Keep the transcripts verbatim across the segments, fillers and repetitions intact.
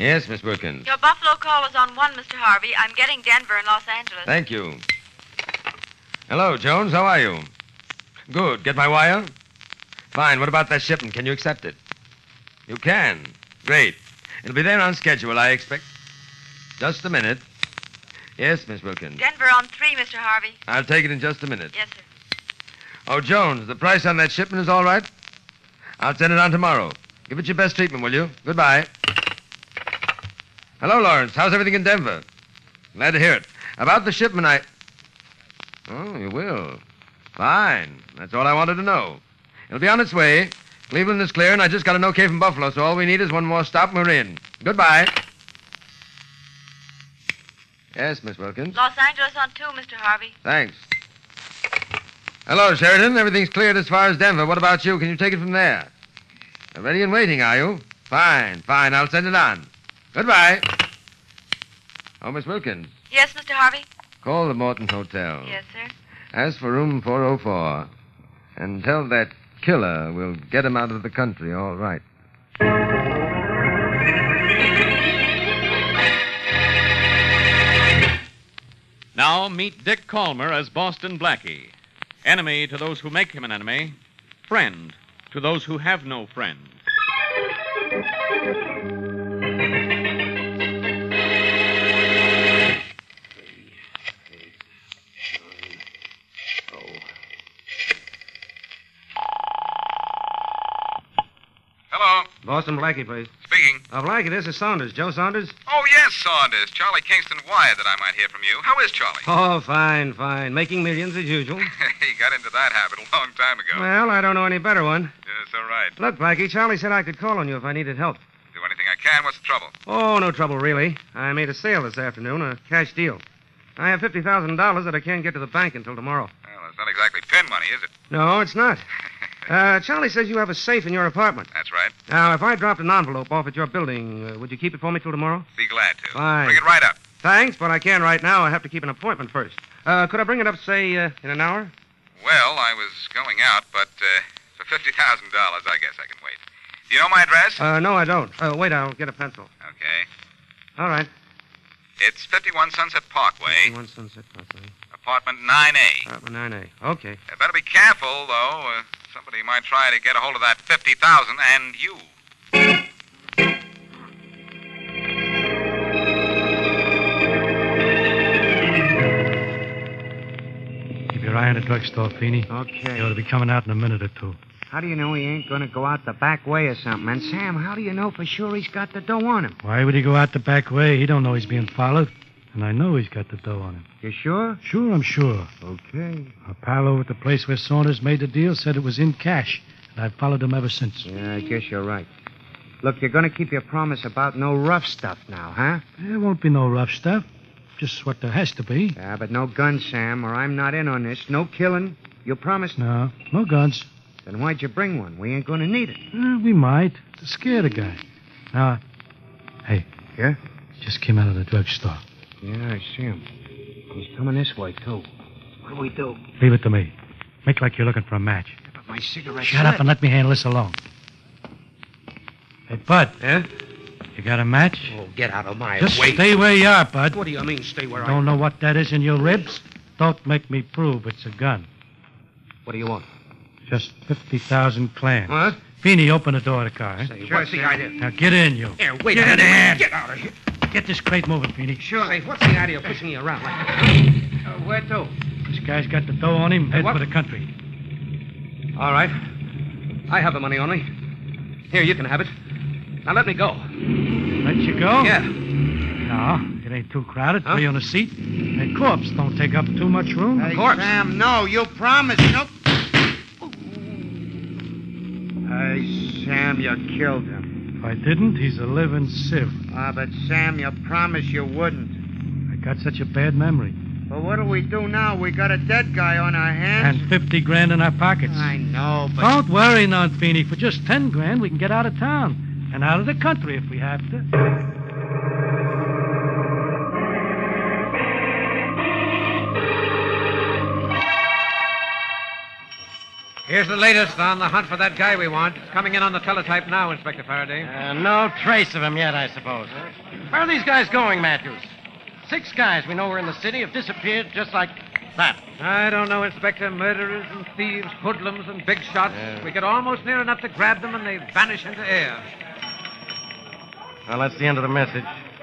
Yes, Miss Wilkins. Your Buffalo call was on one, Mister Harvey. I'm getting Denver and Los Angeles. Thank you. Hello, Jones. How are you? Good. Get my wire? Fine. What about that shipment? Can you accept it? You can. Great. It'll be there on schedule, I expect. Just a minute. Yes, Miss Wilkins. Denver on three, Mister Harvey. I'll take it in just a minute. Yes, sir. Oh, Jones, the price on that shipment is all right? I'll send it on tomorrow. Give it your best treatment, will you? Goodbye. Hello, Lawrence. How's everything in Denver? Glad to hear it. About the shipment, I... Oh, you will. Fine. That's all I wanted to know. It'll be on its way. Cleveland is clear, and I just got an okay from Buffalo, so all we need is one more stop, and we're in. Goodbye. Yes, Miss Wilkins? Los Angeles on two, Mister Harvey. Thanks. Hello, Sheridan. Everything's cleared as far as Denver. What about you? Can you take it from there? You're ready and waiting, are you? Fine, fine. I'll send it on. Goodbye. Oh, Miss Wilkins. Yes, Mister Harvey? Call the Morton Hotel. Yes, sir. Ask for room four oh four. And tell that killer we'll get him out of the country all right. Now meet Dick Calmer as Boston Blackie. Enemy to those who make him an enemy. Friend to those who have no friend. Hello. Boston Blackie, please. Speaking. Uh, Blackie, this is Saunders. Joe Saunders? Oh, yes, Saunders. Charlie Kingston wired that I might hear from you. How is Charlie? Oh, fine, fine. Making millions as usual. He got into that habit a long time ago. Well, I don't know any better one. Yes, all right. Look, Blackie, Charlie said I could call on you if I needed help. Do anything I can. What's the trouble? Oh, no trouble, really. I made a sale this afternoon, a cash deal. I have fifty thousand dollars that I can't get to the bank until tomorrow. Well, it's not exactly pin money, is it? No, it's not. Uh, Charlie says you have a safe in your apartment. That's right. Now, if I dropped an envelope off at your building, uh, would you keep it for me till tomorrow? Be glad to. Fine. Bring it right up. Thanks, but I can't right now. I have to keep an appointment first. Uh, could I bring it up, say, uh, in an hour? Well, I was going out, but uh, for fifty thousand dollars, I guess I can wait. Do you know my address? Uh, no, I don't. Uh, wait, I'll get a pencil. Okay. All right. It's fifty-one Sunset Parkway, One Sunset Parkway. apartment nine A. Apartment nine A. Okay. You better be careful, though. Uh, somebody might try to get a hold of that fifty thousand and you. Keep your eye on the drugstore, Feeney. He Okay. ought to be coming out in a minute or two. How do you know he ain't going to go out the back way or something? And, Sam, how do you know for sure he's got the dough on him? Why would he go out the back way? He don't know he's being followed. And I know he's got the dough on him. You sure? Sure, I'm sure. Okay. A pal over at the place where Saunders made the deal said it was in cash. And I've followed him ever since. Yeah, I guess you're right. Look, you're going to keep your promise about no rough stuff now, huh? There won't be no rough stuff. Just what there has to be. Yeah, but no guns, Sam, or I'm not in on this. No killing. You promised? No, no guns. Then why'd you bring one? We ain't going to need it. Uh, we might. To scare the guy. Now, hey. Yeah? He just came out of the drugstore. Yeah, I see him. He's coming this way, too. What do we do? Leave it to me. Make like you're looking for a match. But my cigarette. Shut up and let me handle this alone. Hey, Bud. Yeah? You got a match? Oh, get out of my Just way. stay where you are, Bud. What do you mean, stay where I Don't know what that is in your ribs? Don't make me prove it's a gun. What do you want? Just fifty thousand clams. What? Feeney, open the door of the car. Eh? Say, what's the idea? Now get in, you. Here, wait Get a in minute. there. Get out of here. Get this crate moving, Feeney. Sure. Say, what's the idea of pushing me around like that? Uh, where to? This guy's got the dough on him. Head what? for the country. All right. I have the money on me. Here, you can have it. Now let me go. Let you go? Yeah. No, it ain't too crowded. Huh? Three on a seat. And corpse don't take up too much room. Hey, course. Sam, no, you promised. No. Hey, Sam, you killed him. If I didn't, he's a living sieve. Ah, but Sam, you promised you wouldn't. I got such a bad memory. But what do we do now? We got a dead guy on our hands. And fifty grand in our pockets. I know, but... Don't worry, non Feeney. For just ten grand, we can get out of town. And out of the country if we have to. Here's the latest on the hunt for that guy we want. It's coming in on the teletype now, Inspector Faraday. Uh, no trace of him yet, I suppose. Where are these guys going, Matthews? Six guys we know were in the city have disappeared just like that. I don't know, Inspector. Murderers and thieves, hoodlums and big shots. Yeah. We get almost near enough to grab them and they vanish into air. Well, that's the end of the message.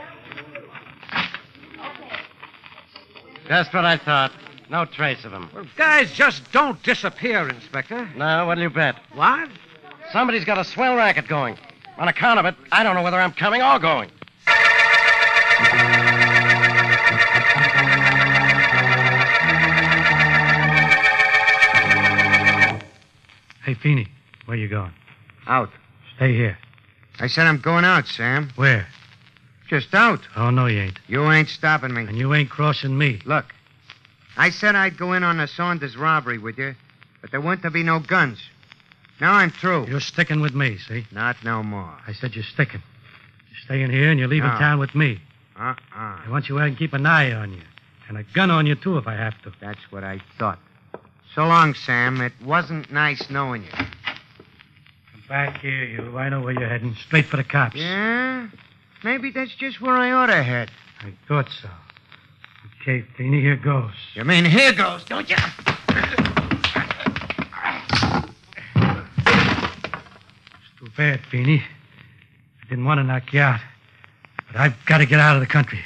Just what I thought. No trace of him. Well, guys just don't disappear, Inspector. No, what'll you bet? What? Somebody's got a swell racket going. On account of it, I don't know whether I'm coming or going. Hey, Feeney, where you going? Out. Stay here. I said I'm going out, Sam. Where? Just out. Oh, no, you ain't. You ain't stopping me. And you ain't crossing me. Look, I said I'd go in on the Saunders robbery with you, but there weren't to be no guns. Now I'm through. You're sticking with me, see? Not no more. I said you're sticking. You're staying here and you're leaving No. town with me. Uh-uh. I want you out and keep an eye on you. And a gun on you, too, if I have to. That's what I thought. So long, Sam. It wasn't nice knowing you. Come back here, you. I know where you're heading. Straight for the cops. Yeah? Maybe that's just where I ought to head. I thought so. Okay, Feeney, here goes. You mean here goes, don't you? It's too bad, Feeney. I didn't want to knock you out. But I've got to get out of the country.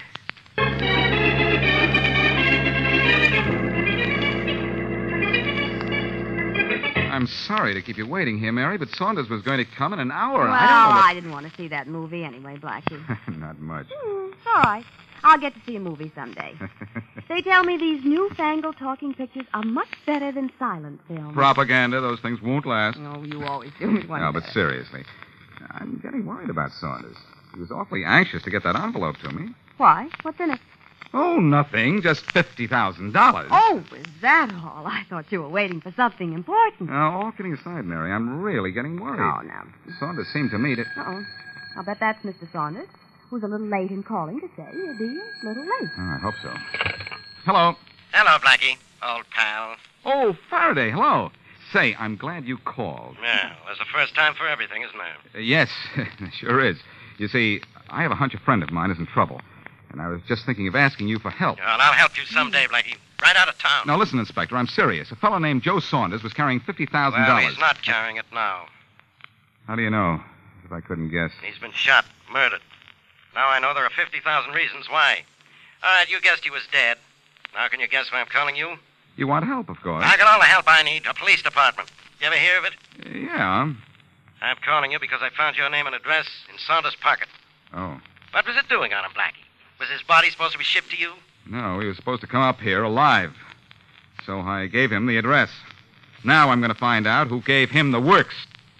I'm sorry to keep you waiting here, Mary, but Saunders was going to come in an hour. Well, I don't know what... I didn't want to see that movie anyway, Blackie. Not much. Hmm, it's all right. I'll get to see a movie someday. They tell me these newfangled talking pictures are much better than silent films. Propaganda, those things won't last. Oh, you always do me one No, but better. seriously, I'm getting worried about Saunders. He was awfully anxious to get that envelope to me. Why? What's in it? Oh, nothing. Just fifty thousand dollars. Oh, is that all? I thought you were waiting for something important. Now, all kidding aside, Mary, I'm really getting worried. Oh, now. Saunders seemed to me to... Uh-oh. I'll bet that's Mister Saunders, who's a little late in calling to say he'll be a little late. Oh, I hope so. Hello. Hello, Blackie, old pal. Oh, Faraday, hello. Say, I'm glad you called. Yeah, that's the first time for everything, isn't it? Uh, yes, sure is. You see, I have a hunch a friend of mine is in trouble. And I was just thinking of asking you for help. Well, I'll help you someday, Blackie. Right out of town. Now, listen, Inspector, I'm serious. A fellow named Joe Saunders was carrying fifty thousand dollars. Well, he's not carrying it now. How do you know? If I couldn't guess. He's been shot, murdered. Now I know there are fifty thousand reasons why. All right, you guessed he was dead. Now can you guess why I'm calling you? You want help, of course. I got all the help I need. A police department. You ever hear of it? Uh, yeah. I'm calling you because I found your name and address in Saunders' pocket. Oh. What was it doing on him, Blackie? Was his body supposed to be shipped to you? No, he was supposed to come up here alive. So I gave him the address. Now I'm going to find out who gave him the works.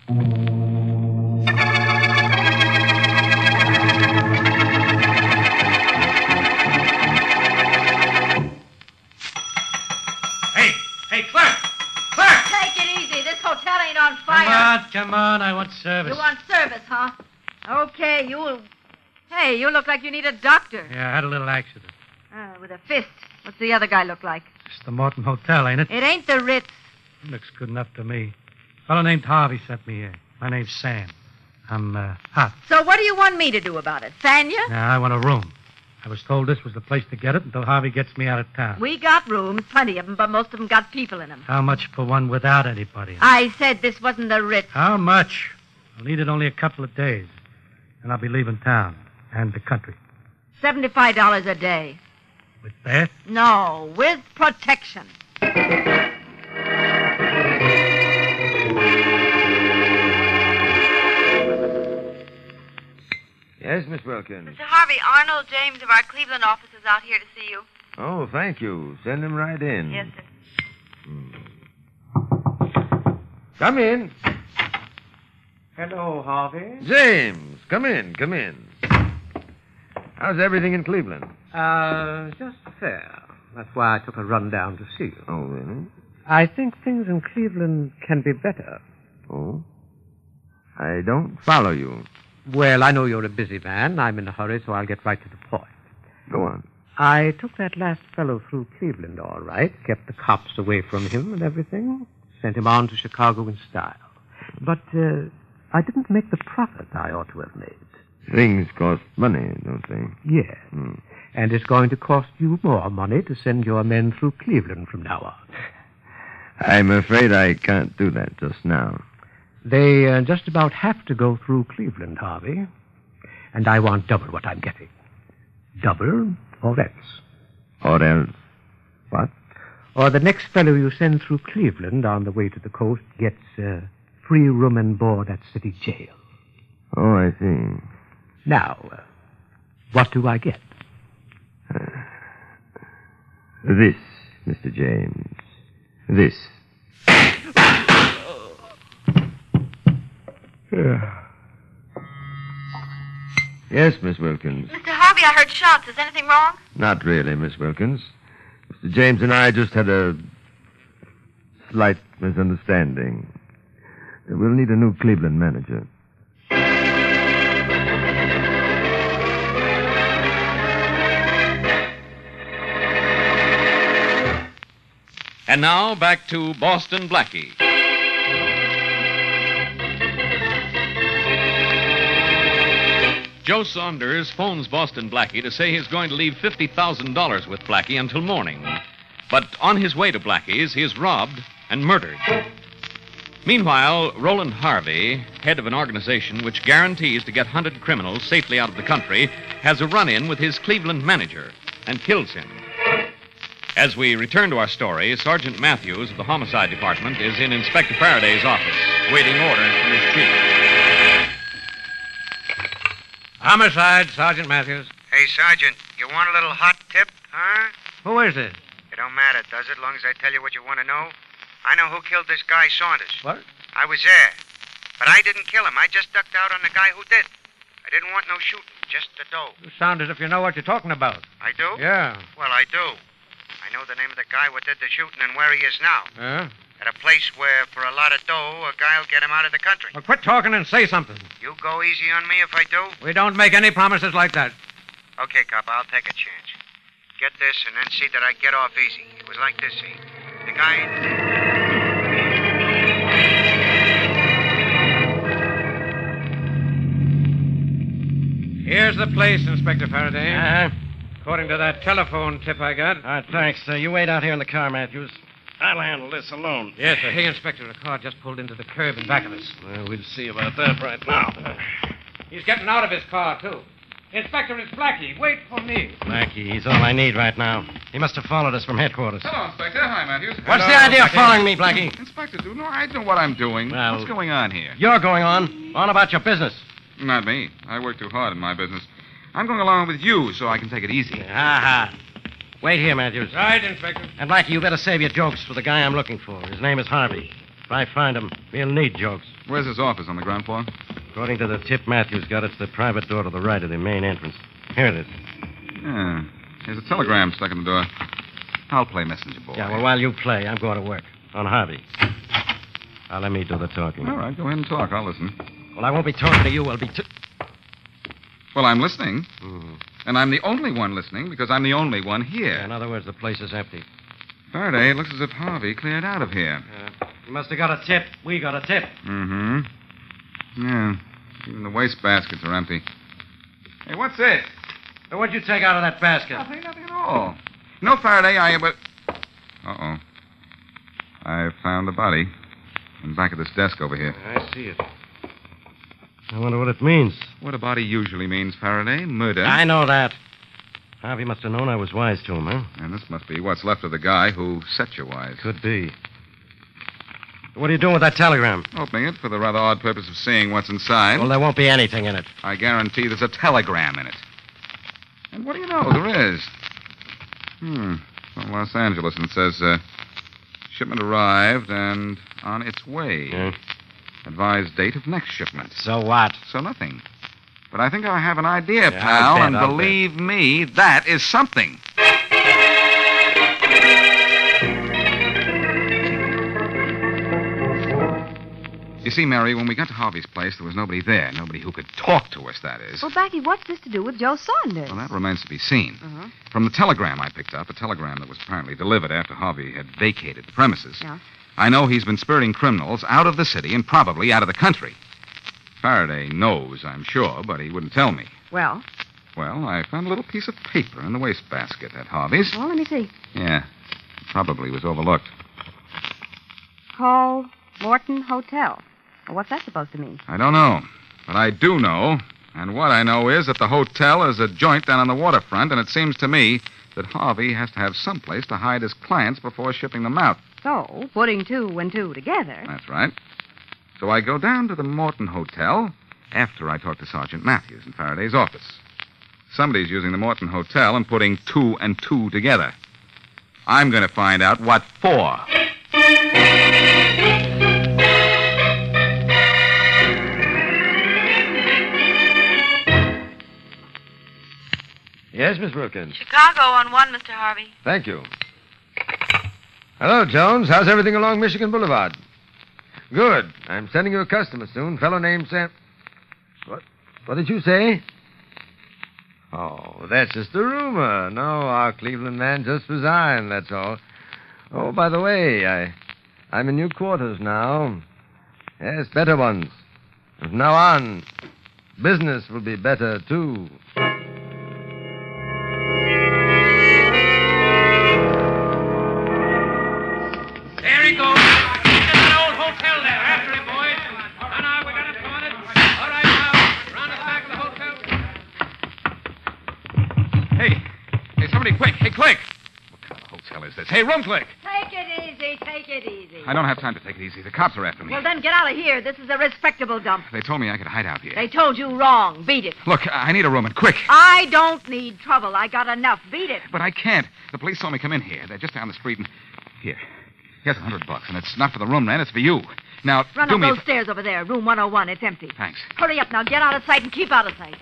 Hey, hey, Clark! Clark! Take it easy. This hotel ain't on Come fire. on, come on. I want service. You want service, huh? Okay, you... Hey, you look like you need a doctor. Yeah, I had a little accident. Uh, with a fist. What's the other guy look like? It's the Morton Hotel, ain't it? It ain't the Ritz. Looks good enough to me. A fellow named Harvey sent me here. My name's Sam. I'm, uh, hot. So what do you want me to do about it? Fan you? Now, I want a room. I was told this was the place to get it until Harvey gets me out of town. We got rooms, plenty of them, but most of them got people in them. How much for one without anybody? in it? I said this wasn't the Ritz. How much? I'll need it only a couple of days. And I'll be leaving town and the country. seventy-five dollars a day. With that? No, with protection. Yes, Miss Wilkins. Mister Harvey, Arnold James of our Cleveland office is out here to see you. Oh, thank you. Send him right in. Yes, sir. Come in. Hello, Harvey. James, come in, come in. How's everything in Cleveland? Uh, just fair. That's why I took a run down to see you. Oh, really? I think things in Cleveland can be better. Oh? I don't follow you. Well, I know you're a busy man. I'm in a hurry, so I'll get right to the point. Go on. I took that last fellow through Cleveland all right, kept the cops away from him and everything. Sent him on to Chicago in style. But uh, I didn't make the profit I ought to have made. Things cost money, don't they? Yes. Hmm. And it's going to cost you more money to send your men through Cleveland from now on. I'm afraid I can't do that just now. They uh, just about have to go through Cleveland, Harvey. And I want double what I'm getting. Double or else. Or else what? Or the next fellow you send through Cleveland on the way to the coast gets uh, free room and board at city jail. Oh, I see. Now, uh, what do I get? Uh, this, Mister James. This. Yes, Miss Wilkins. Mister Harvey, I heard shots. Is anything wrong? Not really, Miss Wilkins. Mister James and I just had a slight misunderstanding. We'll need a new Cleveland manager. And now back to Boston Blackie. Joe Saunders phones Boston Blackie to say he's going to leave fifty thousand dollars with Blackie until morning. But on his way to Blackie's, he is robbed and murdered. Meanwhile, Roland Harvey, head of an organization which guarantees to get hunted criminals safely out of the country, has a run-in with his Cleveland manager and kills him. As we return to our story, Sergeant Matthews of the Homicide Department is in Inspector Faraday's office, waiting orders from his chief. Homicide, Sergeant Matthews. Hey, Sergeant, you want a little hot tip, huh? Who is it? It don't matter, does it, long as I tell you what you want to know? I know who killed this guy Saunders. What? I was there. But I didn't kill him. I just ducked out on the guy who did. I didn't want no shooting, just the dough. You sound as if you know what you're talking about. I do? Yeah. Well, I do. I know the name of the guy who did the shooting and where he is now. Yeah? At a place where, for a lot of dough, a guy'll get him out of the country. Well, quit talking and say something. You go easy on me if I do? We don't make any promises like that. Okay, cop, I'll take a chance. Get this and then see that I get off easy. It was like this, see? The guy... Here's the place, Inspector Faraday. Uh-huh. According to that telephone tip I got. All right, thanks. Uh, you wait out here in the car, Matthews. I'll handle this alone. Yes, sir. Hey, Inspector, a car just pulled into the curb in back of us. Well, we'll see about that right now. He's getting out of his car, too. Inspector, it's Blackie. Wait for me. Blackie, he's all I need right now. He must have followed us from headquarters. Hello, Inspector. Hi, Matthews. What's Hello, the idea of Blackie. following me, Blackie? Inspector, do no, I know what I'm doing. Well- What's going on here? You're going on. On about your business. Not me. I work too hard in my business. I'm going along with you so I can take it easy. Ha ha. Wait here, Matthews. Right, Inspector. And, Blackie, you better save your jokes for the guy I'm looking for. His name is Harvey. If I find him, we'll need jokes. Where's his office, on the ground floor? According to the tip Matthews got, it's the private door to the right of the main entrance. Here it is. Yeah. There's a telegram stuck in the door. I'll play messenger boy. Yeah, well, while you play, I'm going to work. On Harvey. Now, let me do the talking. All right, go ahead and talk. I'll listen. Well, I won't be talking to you. I'll be... T- Well, I'm listening. mm-hmm. And I'm the only one listening because I'm the only one here. In other words, the place is empty. Faraday, it looks as if Harvey cleared out of here. Uh, you must have got a tip. We got a tip. Mm-hmm. Yeah. Even the wastebaskets are empty. Hey, what's this? Now, what'd you take out of that basket? Nothing, nothing at all. No, Faraday, I... But... Uh-oh. I found the body in back of this desk over here. I see it. I wonder what it means. What a body usually means, Faraday. Murder. I know that. Harvey must have known I was wise to him, huh? And this must be what's left of the guy who set you wise. Could be. What are you doing with that telegram? Opening it for the rather odd purpose of seeing what's inside. Well, there won't be anything in it. I guarantee there's a telegram in it. And what do you know? There is. Hmm. From Los Angeles, and it says, uh, shipment arrived and on its way. Yeah. Advised date of next shipment. So what? So nothing. But I think I have an idea, Yeah, pal, I'll bet, and I'll believe me, that is something. You see, Mary, when we got to Harvey's place, there was nobody there. Nobody who could talk to us, that is. Well, Blackie, what's this to do with Joe Saunders? Well, that remains to be seen. Uh-huh. From the telegram I picked up, a telegram that was apparently delivered after Harvey had vacated the premises, Yeah. I know he's been spiriting criminals out of the city and probably out of the country. Faraday knows, I'm sure, but he wouldn't tell me. Well? Well, I found a little piece of paper in the wastebasket at Harvey's. Well, let me see. Yeah, probably was overlooked. Call Morton Hotel. Well, what's that supposed to mean? I don't know, but I do know. And what I know is that the hotel is a joint down on the waterfront, and it seems to me that Harvey has to have someplace to hide his clients before shipping them out. So, putting two and two together. That's right. So I go down to the Morton Hotel after I talk to Sergeant Matthews in Faraday's office. Somebody's using the Morton Hotel and putting two and two together. I'm going to find out what for. Yes, Miss Wilkins. Chicago on one, Mister Harvey. Thank you. Hello, Jones. How's everything along Michigan Boulevard? Good. I'm sending you a customer soon. Fellow named Sam. What? What did you say? Oh, that's just a rumor. No, our Cleveland man just resigned, that's all. Oh, by the way, I, I'm in new quarters now. Yes, better ones. From now on, business will be better, too. There he goes. Get that old hotel there. After him, boys. Now, now, we got him cornered. All right, now. Round to the back of the hotel. Hey, hey, somebody quick. Hey, quick. What kind of hotel is this? Hey, room click. Take it easy. Take it easy. I don't have time to take it easy. The cops are after me. Well, then get out of here. This is a respectable dump. They told me I could hide out here. They told you wrong. Beat it. Look, I need a room, and quick. I don't need trouble. I got enough. Beat it. But I can't. The police saw me come in here. They're just down the street, and... Here. Here's a hundred bucks, and it's not for the room rent, it's for you. Now, Run do up me... those a- stairs over there. Room one oh one. It's empty. Thanks. Hurry up now. Get out of sight and keep out of sight.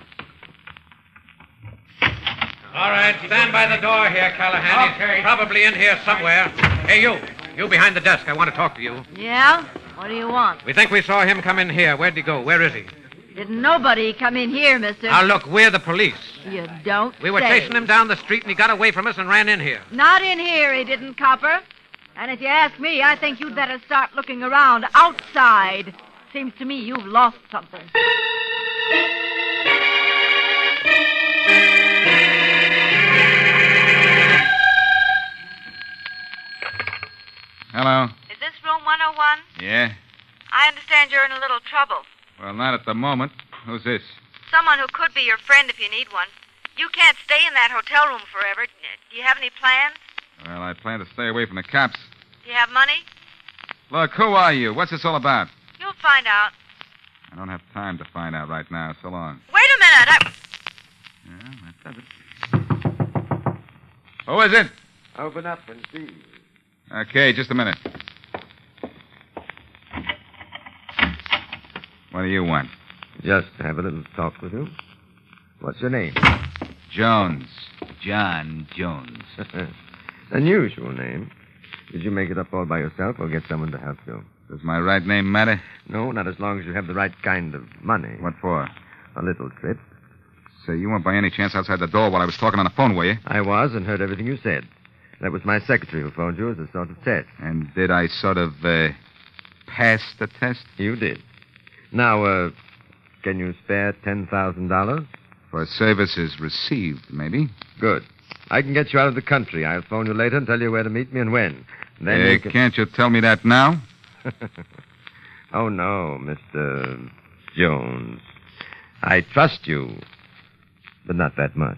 All right, stand by the door here, Callahan. Okay. He's probably in here somewhere. Hey, you. You behind the desk. I want to talk to you. Yeah? What do you want? We think we saw him come in here. Where'd he go? Where is he? Didn't nobody come in here, mister? Now, look, we're the police. You don't We were say. chasing him down the street, and he got away from us and ran in here. Not in here, he didn't, Copper. And if you ask me, I think you'd better start looking around outside. Seems to me you've lost something. Hello? Is this room one oh one? Yeah? I understand you're in a little trouble. Well, not at the moment. Who's this? Someone who could be your friend if you need one. You can't stay in that hotel room forever. Do you have any plans? Well, I plan to stay away from the cops. Do you have money? Look, who are you? What's this all about? You'll find out. I don't have time to find out right now. So long. Wait a minute. I... Yeah, that does it. Who is it? Open up and see. Okay, just a minute. What do you want? Just to have a little talk with you. What's your name? Jones. John Jones. Unusual name. Did you make it up all by yourself or get someone to help you? Does my right name matter? No, not as long as you have the right kind of money. What for? A little trip. Say, you weren't by any chance outside the door while I was talking on the phone, were you? I was and heard everything you said. That was my secretary who phoned you as a sort of test. And did I sort of, uh, pass the test? You did. Now, uh, can you spare ten thousand dollars? For services received, maybe. Good. I can get you out of the country. I'll phone you later and tell you where to meet me and when. Then Uh, you can... Can't you tell me that now? Oh, no, Mister Jones. I trust you, but not that much.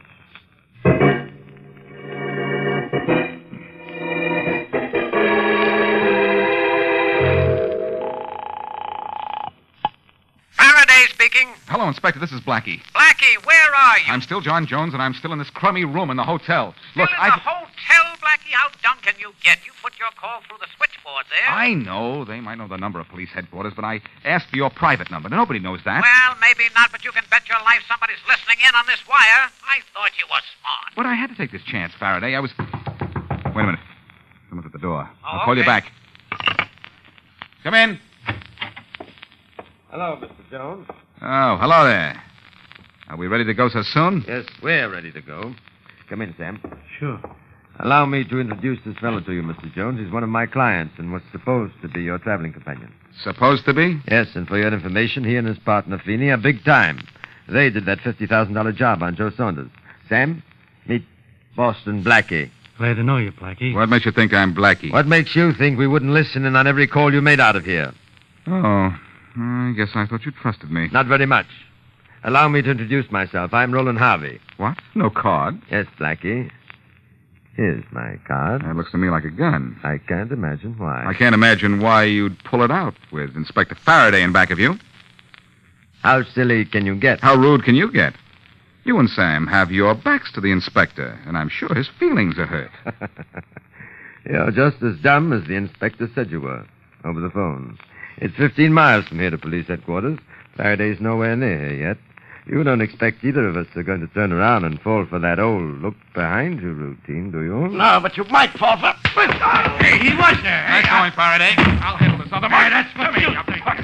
Faraday speaking. Hello, Inspector. This is Blackie. Blackie, where are you? I'm still John Jones, and I'm still in this crummy room in the hotel. Still Look, in I... the hotel, Blackie? How dumb can you get? You put your call through the switchboard there. I know. They might know the number of police headquarters, but I asked for your private number. Nobody knows that. Well, maybe not, but you can bet your life somebody's listening in on this wire. I thought you were smart. But I had to take this chance, Faraday. I was... Wait a minute. Someone's at the door. I'll Oh, call you okay. back. Come in. Hello, Mister Jones. Oh, hello there. Are we ready to go so soon? Yes, we're ready to go. Come in, Sam. Sure. Allow me to introduce this fellow to you, Mister Jones. He's one of my clients and was supposed to be your traveling companion. Supposed to be? Yes, and for your information, he and his partner, Feeney, are big time. They did that fifty thousand dollars job on Joe Saunders. Sam, meet Boston Blackie. Glad to know you, Blackie. What makes you think I'm Blackie? What makes you think we wouldn't listen in on every call you made out of here? Oh, I guess I thought you trusted me. Not very much. Allow me to introduce myself. I'm Roland Harvey. What? No card? Yes, Blackie. Here's my card. That looks to me like a gun. I can't imagine why. I can't imagine why you'd pull it out with Inspector Faraday in back of you. How silly can you get? How rude can you get? You and Sam have your backs to the inspector, and I'm sure his feelings are hurt. You're just as dumb as the inspector said you were, over the phone. It's fifteen miles from here to police headquarters. Faraday's nowhere near here yet. You don't expect either of us are going to turn around and fall for that old look behind you routine, do you? No, but you might fall for... Hey, he was there. Nice going, Faraday. I'll handle this other Hey, one. that's for me. I'll take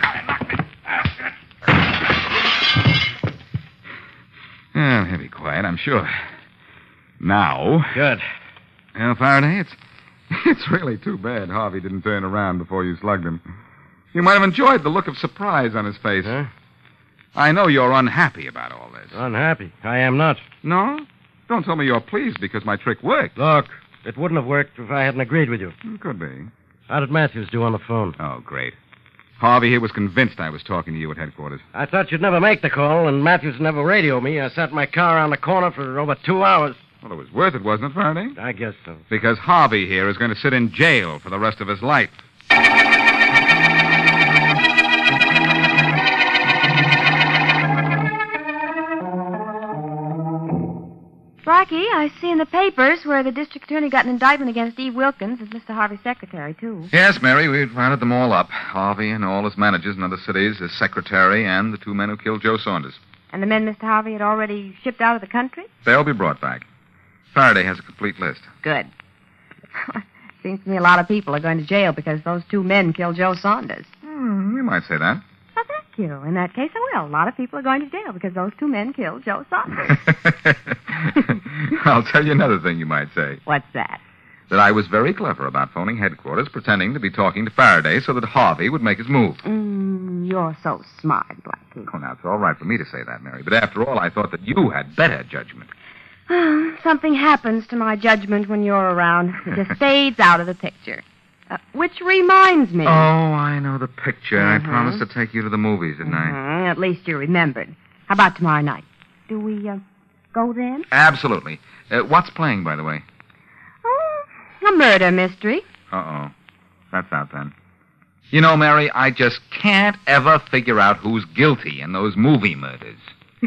Yeah, he'll be quiet, I'm sure. Now... Good. Well, Faraday, it's, it's really too bad Harvey didn't turn around before you slugged him. You might have enjoyed the look of surprise on his face. Huh? I know you're unhappy about all this. Unhappy. I am not. No? Don't tell me you're pleased because my trick worked. Look, it wouldn't have worked if I hadn't agreed with you. It could be. How did Matthews do on the phone? Oh, great. Harvey here was convinced I was talking to you at headquarters. I thought you'd never make the call, and Matthews never radio me. I sat in my car around the corner for over two hours. Well, it was worth it, wasn't it, Faraday? I guess so. Because Harvey here is going to sit in jail for the rest of his life. Blackie, I see in the papers where the district attorney got an indictment against Eve Wilkins as Mister Harvey's secretary, too. Yes, Mary, we've rounded them all up. Harvey and all his managers in other cities, his secretary, and the two men who killed Joe Saunders. And the men Mister Harvey had already shipped out of the country? They'll be brought back. Faraday has a complete list. Good. Seems to me a lot of people are going to jail because those two men killed Joe Saunders. Hmm, you might say that. Well, thank you. In that case, I will. A lot of people are going to jail because those two men killed Joe Saunders. I'll tell you another thing you might say. What's that? That I was very clever about phoning headquarters, pretending to be talking to Faraday so that Harvey would make his move. Mm, you're so smart, Blackie. Oh, now, it's all right for me to say that, Mary. But after all, I thought that you had better judgment. Something happens to my judgment when you're around. It just fades out of the picture. Uh, which reminds me. Oh, I know the picture. Mhm. I promised to take you to the movies, didn't I? Mhm, at least you remembered. How about tomorrow night? Do we uh, go then? Absolutely. Uh, what's playing, by the way? Oh, a murder mystery. Uh-oh. That's out then. You know, Mary, I just can't ever figure out who's guilty in those movie murders.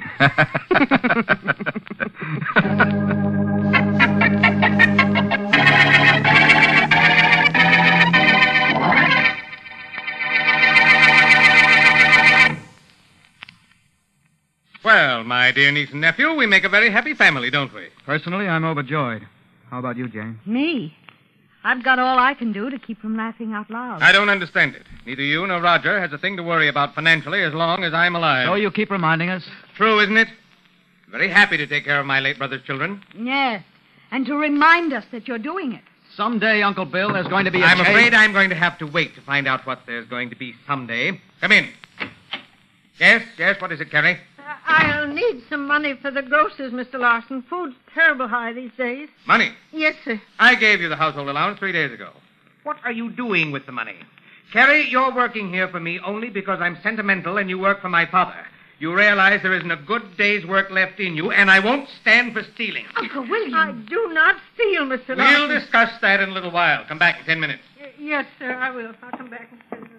Well, my dear niece and nephew, we make a very happy family, don't we? Personally, I'm overjoyed. How about you, Jane? Me? I've got all I can do to keep from laughing out loud. I don't understand it. Neither you nor Roger has a thing to worry about financially as long as I'm alive. So you keep reminding us? True, isn't it? Very happy to take care of my late brother's children. Yes, and to remind us that you're doing it. Someday, Uncle Bill, there's going to be a I'm change- afraid I'm going to have to wait to find out what there's going to be someday. Come in. Yes, yes, what is it, Carrie? I'll need some money for the groceries, Mister Larson. Food's terrible high these days. Money? Yes, sir. I gave you the household allowance three days ago. What are you doing with the money? Carrie, you're working here for me only because I'm sentimental and you work for my father. You realize there isn't a good day's work left in you, and I won't stand for stealing. Uncle William. I do not steal, Mister Larson. We'll discuss that in a little while. Come back in ten minutes. Y- yes, sir, I will. I'll come back in ten minutes.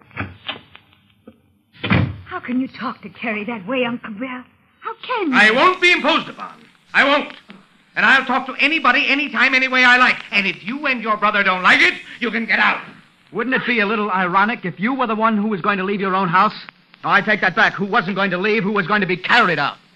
How can you talk to Carrie that way, Uncle Bill? How can you? I won't be imposed upon. I won't. And I'll talk to anybody, anytime, any way I like. And if you and your brother don't like it, you can get out. Wouldn't it be a little ironic if you were the one who was going to leave your own house? No, I take that back. Who wasn't going to leave, who was going to be carried out.